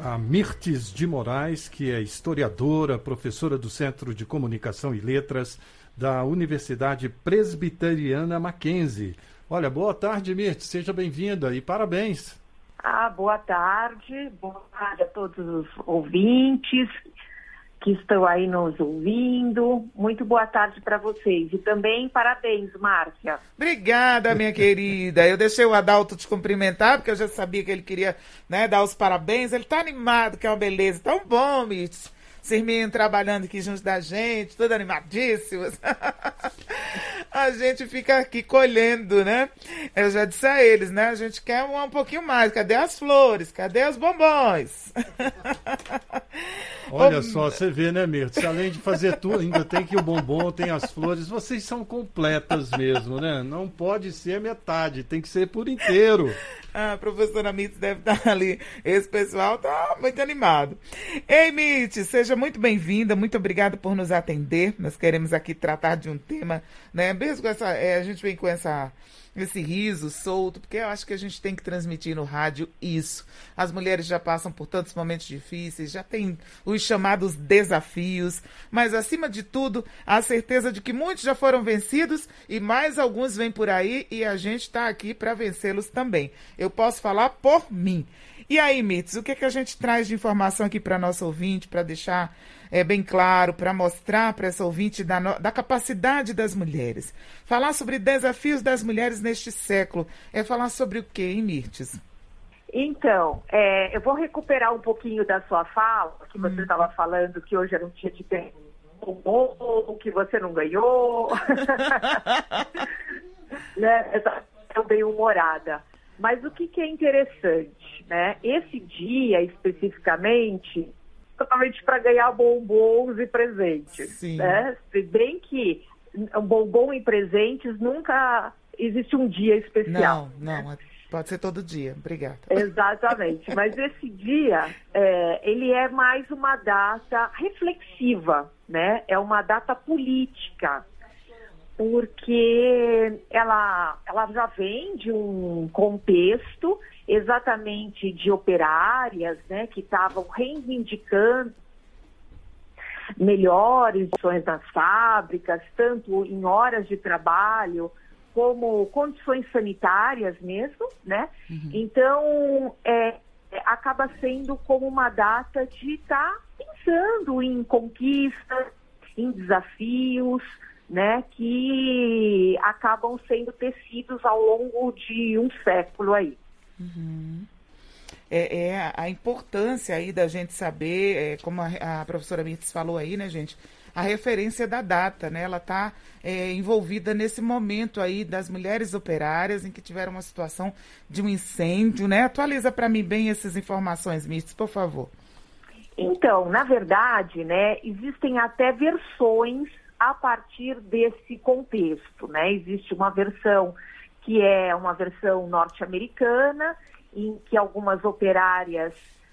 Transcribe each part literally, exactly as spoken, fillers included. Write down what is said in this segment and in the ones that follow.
a Mirtes de Moraes, que é historiadora, professora do Centro de Comunicação e Letras da Universidade Presbiteriana Mackenzie. Olha, boa tarde, Mirtes, seja bem-vinda e parabéns. Ah, boa tarde, boa tarde a todos os ouvintes que estão aí nos ouvindo. Muito boa tarde para vocês. E também parabéns, Márcia. Obrigada, minha querida. Eu deixei o Adalto te cumprimentar, porque eu já sabia que ele queria, né, dar os parabéns. Ele tá animado, que é uma beleza. Tão bom, Mirtes. Sirminho trabalhando aqui junto da gente, todos animadíssimos. A gente fica aqui colhendo, né? Eu já disse a eles, né? A gente quer um, um pouquinho mais. Cadê as flores? Cadê os bombons? Olha só, você vê, né, Mirtes? Além de fazer tudo, ainda tem que o bombom, tem as flores. Vocês são completas mesmo, né? Não pode ser metade, tem que ser por inteiro. Ah, a professora Mirtes deve estar ali. Esse pessoal tá muito animado. Ei, Mirtes, seja muito bem-vinda. Muito obrigada por nos atender. Nós queremos aqui tratar de um tema, né? Mesmo com essa, é, a gente vem com essa... esse riso solto, porque eu acho que a gente tem que transmitir no rádio isso. As mulheres já passam por tantos momentos difíceis, já tem os chamados desafios, mas acima de tudo, a certeza de que muitos já foram vencidos e mais alguns vêm por aí e a gente está aqui para vencê-los também. Eu posso falar por mim. E aí, Mirtes, o que, é que a gente traz de informação aqui para nosso ouvinte, para deixar é, bem claro, para mostrar para essa ouvinte da, no, da capacidade das mulheres? Falar sobre desafios das mulheres neste século é falar sobre o quê, hein, Mirtes? Então, é, eu vou recuperar um pouquinho da sua fala, que você estava hum. falando que hoje era um dia de ganhar o que você não ganhou. Né? Essa é bem humorada. Mas o que, que é interessante, né? Esse dia, especificamente, totalmente para ganhar bombons e presentes. Sim. Né? Se bem que um bombom e presentes nunca existe um dia especial. Não, não, pode ser todo dia. Obrigada. Exatamente. Mas esse dia, é, ele é mais uma data reflexiva, né? É uma data política. Porque ela, ela já vem de um contexto exatamente de operárias, né, que estavam reivindicando melhores condições nas fábricas, tanto em horas de trabalho como condições sanitárias mesmo, né? Uhum. Então, é, acaba sendo como uma data de estar pensando em conquistas, em desafios, né, que acabam sendo tecidos ao longo de um século aí. Uhum. É, é a importância aí da gente saber, é, como a, a professora Mirtes falou aí, né, gente, a referência da data, né, ela está é, envolvida nesse momento aí das mulheres operárias em que tiveram uma situação de um incêndio, né? Atualiza para mim bem essas informações, Mirtes, por favor. Então, na verdade, né, existem até versões a partir desse contexto, né? Existe uma versão que é uma versão norte-americana, em que algumas operárias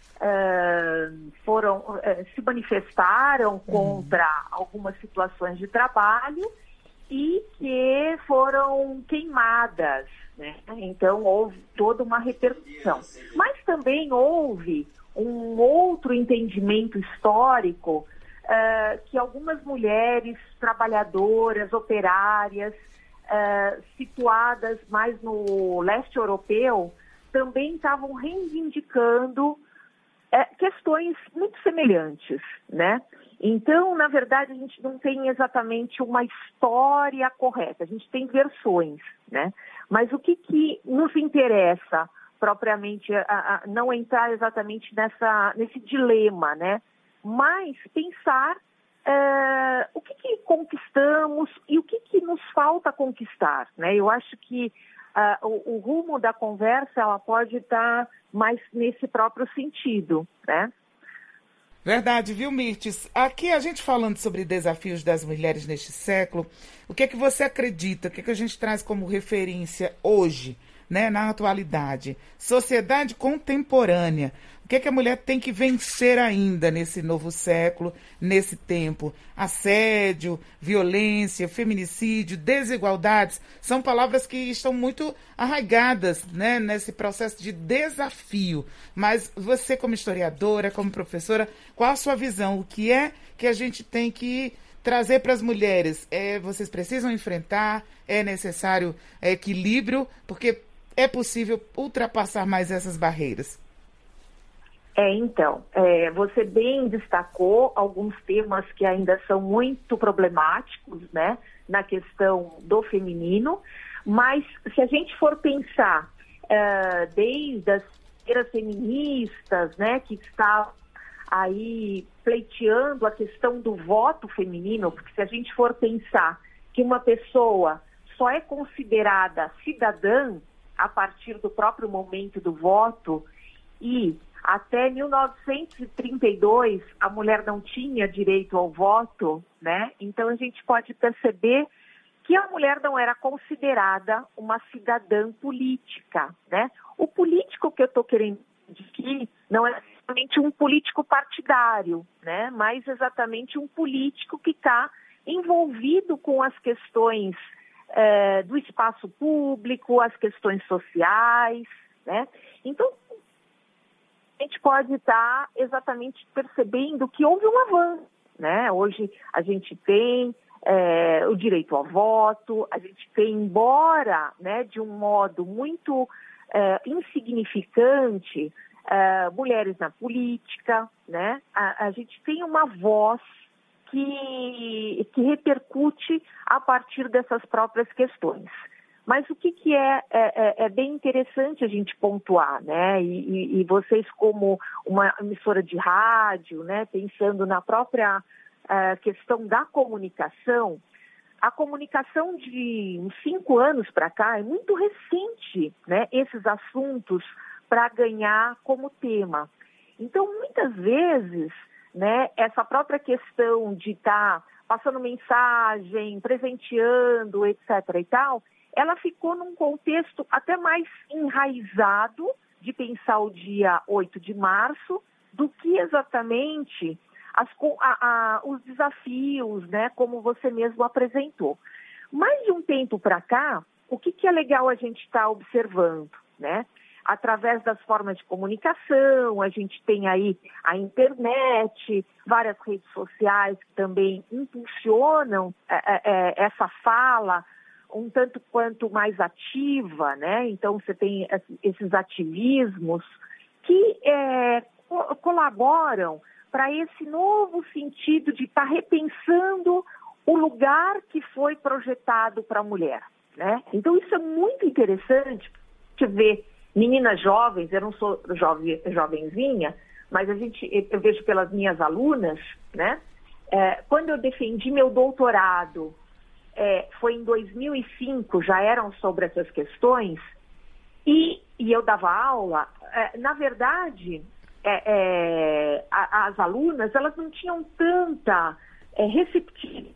uh, foram, uh, se manifestaram contra uhum. algumas situações de trabalho e que foram queimadas, né? Então houve toda uma repercussão. Mas também houve um outro entendimento histórico, Uh, que algumas mulheres trabalhadoras, operárias, uh, situadas mais no leste europeu, também estavam reivindicando uh, questões muito semelhantes, né? Então, na verdade, a gente não tem exatamente uma história correta, a gente tem versões, né? Mas o que, que nos interessa propriamente, a, a, não entrar exatamente nessa, nesse dilema, né? Mas pensar uh, o que, que conquistamos e o que, que nos falta conquistar, né? Eu acho que uh, o, o rumo da conversa ela pode estar mais nesse próprio sentido, né? Verdade, viu, Mirtes? Aqui a gente falando sobre desafios das mulheres neste século, o que é que você acredita? O que é que a gente traz como referência hoje né, na atualidade, sociedade contemporânea, o que é que a mulher tem que vencer ainda nesse novo século, nesse tempo? Assédio, violência, feminicídio, desigualdades, são palavras que estão muito arraigadas, né, nesse processo de desafio. Mas você, como historiadora, como professora, qual a sua visão? O que é que a gente tem que trazer para as mulheres? É, vocês precisam enfrentar, é necessário é, equilíbrio, porque é possível ultrapassar mais essas barreiras. É, então, é, você bem destacou alguns temas que ainda são muito problemáticos, né, na questão do feminino, mas se a gente for pensar é, desde as feiras feministas, né, que está aí pleiteando a questão do voto feminino, porque se a gente for pensar que uma pessoa só é considerada cidadã a partir do próprio momento do voto, e até mil novecentos e trinta e dois a mulher não tinha direito ao voto, né? Então a gente pode perceber que a mulher não era considerada uma cidadã política, né? O político que eu estou querendo dizer aqui não é exatamente um político partidário, né? Mas exatamente um político que está envolvido com as questões eh, do espaço público, as questões sociais, né? Então, a gente pode estar exatamente percebendo que houve um avanço, né? Hoje a gente tem é, o direito ao voto, a gente tem, embora, né, de um modo muito é, insignificante, é, mulheres na política, né? A, a gente tem uma voz que, que repercute a partir dessas próprias questões. Mas o que, que é, é, é bem interessante a gente pontuar, né? E, e vocês, como uma emissora de rádio, né, pensando na própria uh, questão da comunicação, a comunicação de uns cinco anos para cá é muito recente, né? Esses assuntos para ganhar como tema. Então, muitas vezes, né, essa própria questão de estar tá passando mensagem, presenteando, etc e tal, ela ficou num contexto até mais enraizado de pensar o dia oito de março do que exatamente as, a, a, os desafios, né, como você mesmo apresentou. Mais de um tempo para cá, o que, que é legal a gente estar tá observando, né? Através das formas de comunicação, a gente tem aí a internet, várias redes sociais que também impulsionam é, é, essa fala um tanto quanto mais ativa, né? Então você tem esses ativismos que é, colaboram para esse novo sentido de estar tá repensando o lugar que foi projetado para a mulher, né? Então isso é muito interessante, de ver meninas jovens, eu não sou jovem, jovenzinha, mas a gente, eu vejo pelas minhas alunas, né? É, quando eu defendi meu doutorado, É, foi em dois mil e cinco, já eram sobre essas questões, e, e eu dava aula, é, na verdade, é, é, a, as alunas, elas não tinham tanta é, receptividade.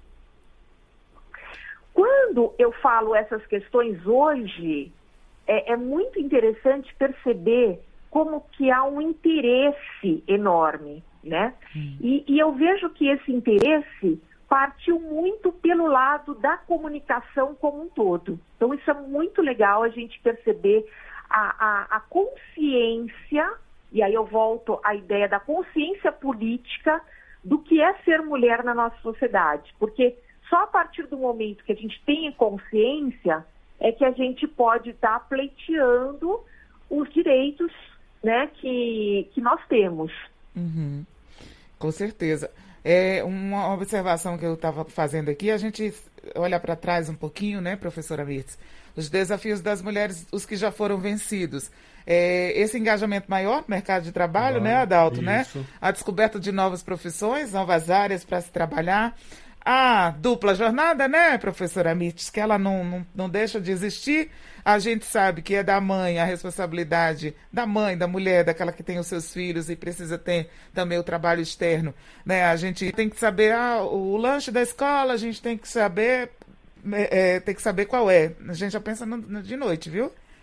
Quando eu falo essas questões hoje, é, é muito interessante perceber como que há um interesse enorme, né? Hum. E, e eu vejo que esse interesse partiu muito pelo lado da comunicação como um todo. Então, isso é muito legal a gente perceber a, a, a consciência, e aí eu volto à ideia da consciência política do que é ser mulher na nossa sociedade. Porque só a partir do momento que a gente tem consciência é que a gente pode estar pleiteando os direitos, né, que, que nós temos. Uhum. Com certeza. É uma observação que eu estava fazendo aqui, a gente olha para trás um pouquinho, né, professora Mirtz, os desafios das mulheres, os que já foram vencidos. É, esse engajamento maior no mercado de trabalho, ah, né, Adalto, né? A descoberta de novas profissões, novas áreas para se trabalhar. A dupla jornada, né, professora Mirtz, que ela não, não, não deixa de existir. A gente sabe que é da mãe a responsabilidade da mãe, da mulher, daquela que tem os seus filhos e precisa ter também o trabalho externo, né? A gente tem que saber ah, o lanche da escola, a gente tem que saber, é, tem que saber qual é. A gente já pensa no, no, de noite, viu?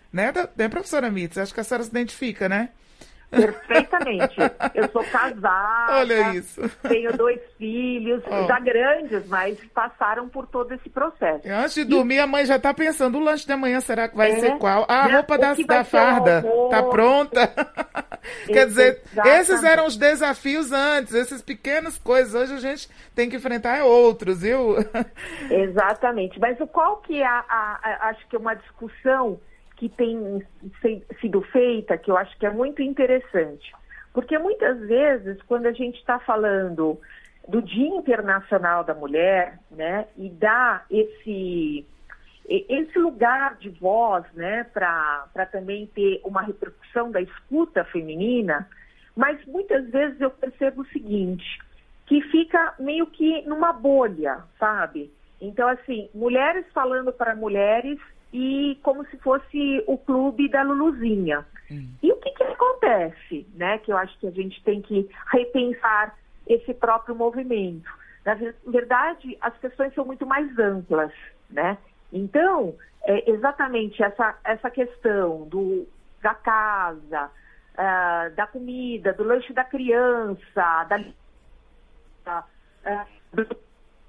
né, da, né professora Mitz? Acho que a senhora se identifica, né? Perfeitamente. Eu sou casada. Olha isso. Tenho dois filhos, oh. já grandes, mas passaram por todo esse processo. E antes de dormir, e... a mãe já está pensando, o lanche da manhã será que vai é, ser qual? Ah, a roupa da, da farda está pronta. Quer dizer, exatamente. Esses eram os desafios antes, essas pequenas coisas. Hoje a gente tem que enfrentar outros, viu? Exatamente. Mas qual que é a, a, a acho que é uma discussão que tem sido feita, que eu acho que é muito interessante. Porque muitas vezes, quando a gente está falando do Dia Internacional da Mulher, né, e dá esse, esse lugar de voz, né, para também ter uma repercussão da escuta feminina, mas muitas vezes eu percebo o seguinte, que fica meio que numa bolha, sabe? Então, assim, mulheres falando para mulheres, e como se fosse o clube da Luluzinha. Hum. E o que, que acontece, né? Que eu acho que a gente tem que repensar esse próprio movimento. Na verdade, as questões são muito mais amplas, né? Então, é exatamente essa, essa questão do, da casa, uh, da comida, do lanche da criança, da... Uh, do,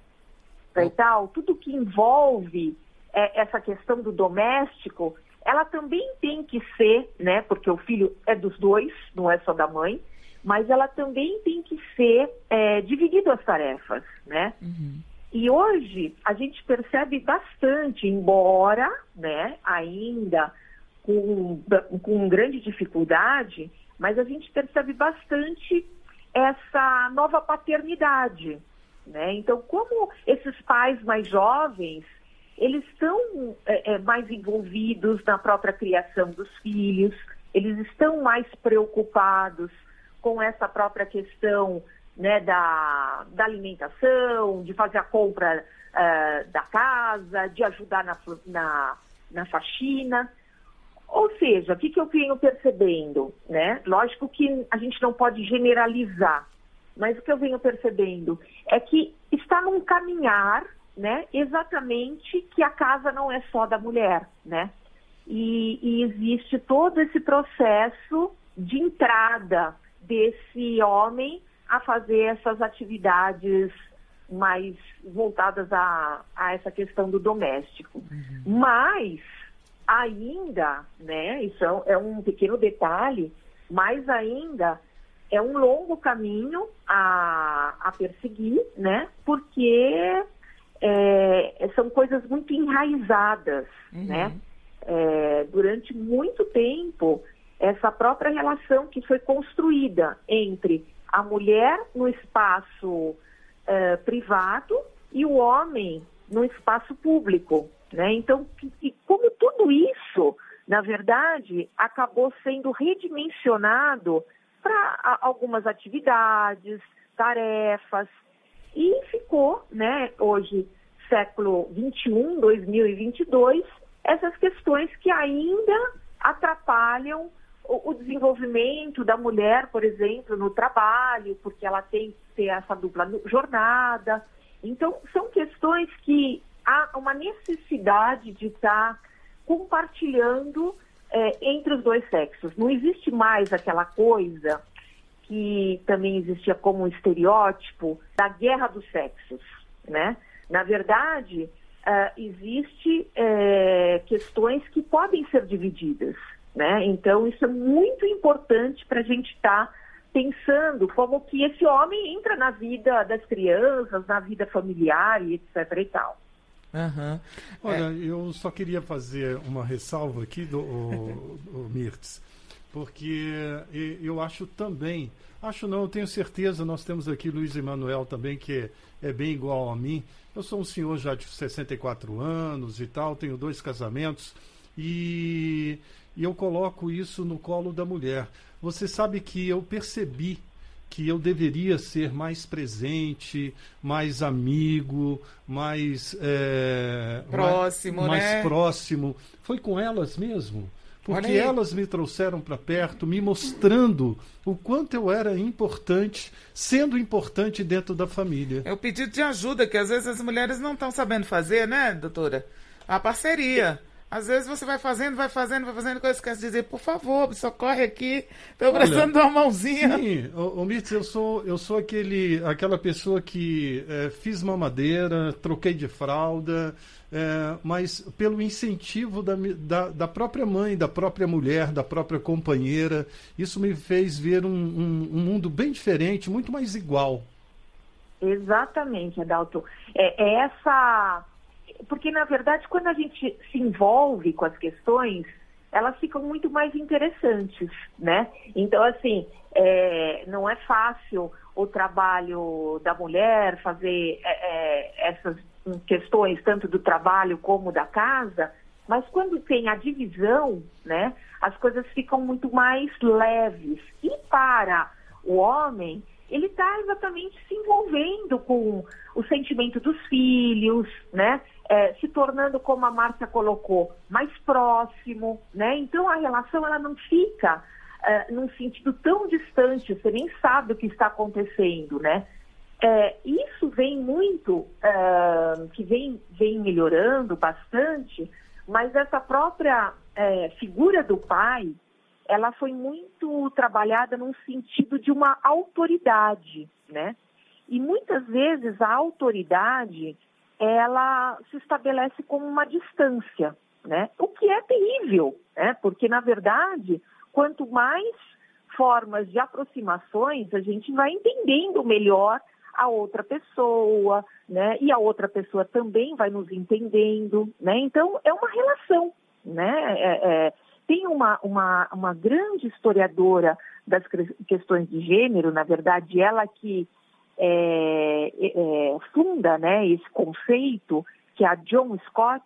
e tal, tudo que envolve essa questão do doméstico, ela também tem que ser, né, porque o filho é dos dois, não é só da mãe, mas ela também tem que ser é, dividido as tarefas, né? Uhum. E hoje a gente percebe bastante, embora, né, ainda com, com grande dificuldade, mas a gente percebe bastante essa nova paternidade, né? Então, como esses pais mais jovens eles estão é, é, mais envolvidos na própria criação dos filhos, eles estão mais preocupados com essa própria questão, né, da, da alimentação, de fazer a compra uh, da casa, de ajudar na, na, na faxina. Ou seja, o que, que eu venho percebendo, né? Lógico que a gente não pode generalizar, mas o que eu venho percebendo é que está num caminhar, né, exatamente que a casa não é só da mulher, né? E, e existe todo esse processo de entrada desse homem a fazer essas atividades mais voltadas a, a essa questão do doméstico. Uhum. Mas ainda, né, isso é um pequeno detalhe, mas ainda é um longo caminho a, a perseguir, né? Porque É, são coisas muito enraizadas, uhum. né? É, durante muito tempo, essa própria relação que foi construída entre a mulher no espaço é, privado e o homem no espaço público, né? Então, e como tudo isso, na verdade, acabou sendo redimensionado para algumas atividades, tarefas, e ficou, né, hoje, século vinte e um, dois mil e vinte e dois, essas questões que ainda atrapalham o, o desenvolvimento da mulher, por exemplo, no trabalho, porque ela tem que ter essa dupla jornada. Então, são questões que há uma necessidade de estar compartilhando é, entre os dois sexos. Não existe mais aquela coisa que também existia como um estereótipo da guerra dos sexos, né? Na verdade, uh, existe uh, questões que podem ser divididas, né? Então, isso é muito importante para a gente estar tá pensando como que esse homem entra na vida das crianças, na vida familiar e etc e tal. Uhum. Olha, é. eu só queria fazer uma ressalva aqui, do o, o Mirtz, porque eu acho também, acho não, eu tenho certeza, nós temos aqui Luiz Emanuel também, que é, é bem igual a mim. Eu sou um senhor já de sessenta e quatro anos e tal, tenho dois casamentos e, e eu coloco isso no colo da mulher. Você sabe que eu percebi que eu deveria ser mais presente, mais amigo, mais é, próximo, mais, né? mais próximo. Foi com elas mesmo. Porque elas me trouxeram para perto, me mostrando o quanto eu era importante, sendo importante dentro da família. É o pedido de ajuda, que às vezes as mulheres não estão sabendo fazer, né, doutora? A parceria. Às vezes você vai fazendo, vai fazendo, vai fazendo, coisa que esquece de dizer, por favor, socorre aqui, estou precisando de uma mãozinha. Sim, ô, ô Mirtz, eu sou, eu sou aquele, aquela pessoa que é, fiz mamadeira, troquei de fralda, é, mas pelo incentivo da, da, da própria mãe, da própria mulher, da própria companheira, isso me fez ver um, um, um mundo bem diferente, muito mais igual. Exatamente, Adalto. É, é essa... Porque, na verdade, quando a gente se envolve com as questões, elas ficam muito mais interessantes, né? Então, assim, é, não é fácil o trabalho da mulher fazer é, é, essas questões, tanto do trabalho como da casa, mas quando tem a divisão, né, as coisas ficam muito mais leves. E para o homem, ele está exatamente se envolvendo com o sentimento dos filhos, né? É, se tornando, como a Márcia colocou, mais próximo, né? Então a relação ela não fica é, num sentido tão distante, você nem sabe o que está acontecendo, né? É, isso vem muito, é, que vem, vem melhorando bastante, mas essa própria é, figura do pai, ela foi muito trabalhada num sentido de uma autoridade, né? E muitas vezes a autoridade, ela se estabelece como uma distância, né? O que é terrível, né? Porque, na verdade, quanto mais formas de aproximações, a gente vai entendendo melhor a outra pessoa, né? E a outra pessoa também vai nos entendendo, né? Então, é uma relação, né? É, é, tem uma, uma, uma grande historiadora das questões de gênero, na verdade, ela que É, é, funda, né, esse conceito, que é a John Scott,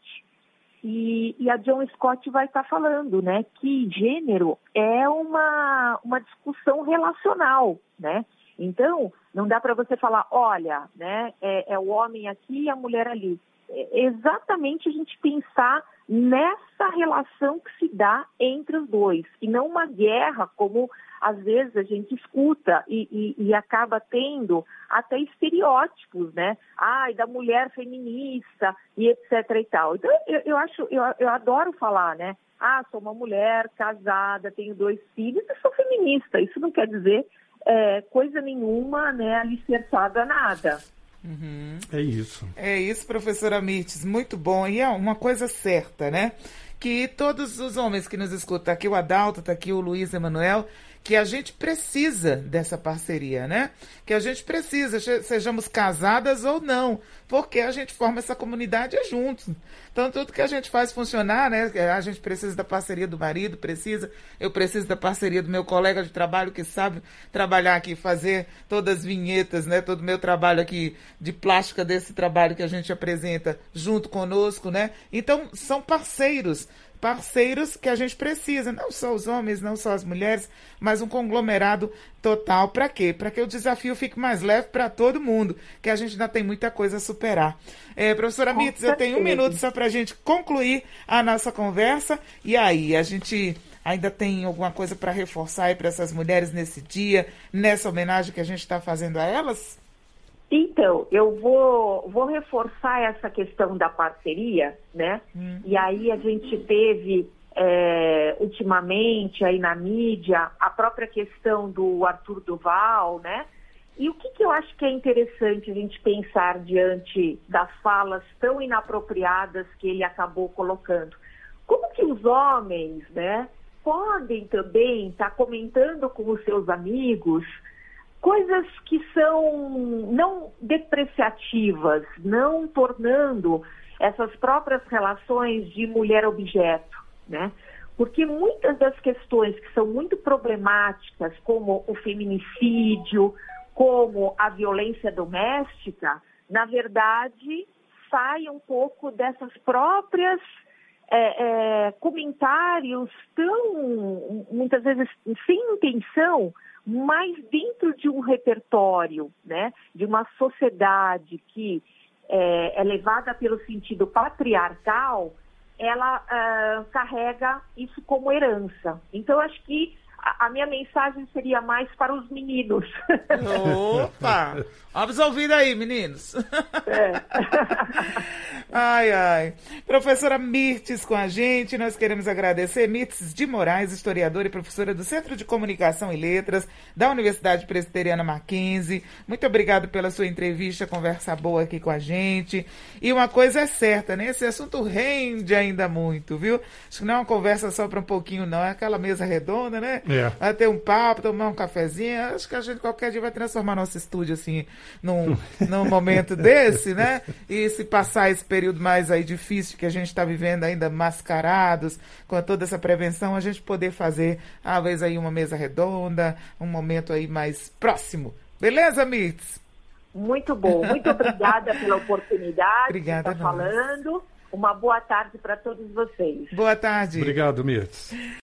e, e a John Scott vai estar falando, né, que gênero é uma, uma discussão relacional, né? Então, não dá para você falar, olha, né, é, é o homem aqui e a mulher ali. É exatamente a gente pensar nessa relação que se dá entre os dois, e não uma guerra como às vezes a gente escuta e, e, e acaba tendo até estereótipos, né? Ai, da mulher feminista e etc e tal. Então, eu, eu acho, eu, eu adoro falar, né? Ah, sou uma mulher casada, tenho dois filhos e sou feminista. Isso não quer dizer é, coisa nenhuma, né, alicerçada a nada. Uhum. É isso. É isso, professora Mirtz, muito bom. E é uma coisa certa, né? Que todos os homens que nos escutam, aqui o Adalto, está aqui o Luiz Emanuel, que a gente precisa dessa parceria, né? Que a gente precisa, sejamos casadas ou não, porque a gente forma essa comunidade juntos. Então, tudo que a gente faz funcionar, né? A gente precisa da parceria do marido, precisa, eu preciso da parceria do meu colega de trabalho que sabe trabalhar aqui, fazer todas as vinhetas, né? Todo o meu trabalho aqui de plástica desse trabalho que a gente apresenta junto conosco, né? Então, são parceiros. Parceiros que a gente precisa, não só os homens, não só as mulheres, mas um conglomerado total. Para quê? Para que o desafio fique mais leve para todo mundo, que a gente ainda tem muita coisa a superar. É, professora Mirtz, eu tenho um minuto só para a gente concluir a nossa conversa. E aí, a gente ainda tem alguma coisa para reforçar aí para essas mulheres nesse dia, nessa homenagem que a gente está fazendo a elas? Então, eu vou, vou reforçar essa questão da parceria, né? Hum. E aí a gente teve, é, ultimamente, aí na mídia, a própria questão do Arthur Duval, né? E o que, que eu acho que é interessante a gente pensar diante das falas tão inapropriadas que ele acabou colocando? Como que os homens, né, podem também estar comentando com os seus amigos coisas que são não depreciativas, não tornando essas próprias relações de mulher-objeto, né? Porque muitas das questões que são muito problemáticas, como o feminicídio, como a violência doméstica, na verdade, saem um pouco dessas próprias é, é, comentários tão, muitas vezes, sem intenção, mas dentro de um repertório, né, de uma sociedade que é, é levada pelo sentido patriarcal, ela uh, carrega isso como herança. Então, acho que a, a minha mensagem seria mais para os meninos. Opa! Absolvido aí, meninos. É. Ai, ai. Professora Mirtes com a gente, nós queremos agradecer. Mirtes de Moraes, historiadora e professora do Centro de Comunicação e Letras da Universidade Presbiteriana Mackenzie. Muito obrigado pela sua entrevista, conversa boa aqui com a gente. E uma coisa é certa, né? Esse assunto rende ainda muito, viu? Acho que não é uma conversa só para um pouquinho, não. É aquela mesa redonda, né? É. Vai ter um papo, tomar um cafezinho. Acho que a gente qualquer dia vai transformar nosso estúdio, assim, num, num momento desse, né? E se passar esse período mais aí difícil que a gente está vivendo ainda mascarados, com toda essa prevenção, a gente poder fazer, talvez aí uma mesa redonda, um momento aí mais próximo. Beleza, Mirtes? Muito bom. Muito obrigada pela oportunidade Obrigada, de estar falando. Uma boa tarde para todos vocês. Boa tarde. Obrigado, Mirtes.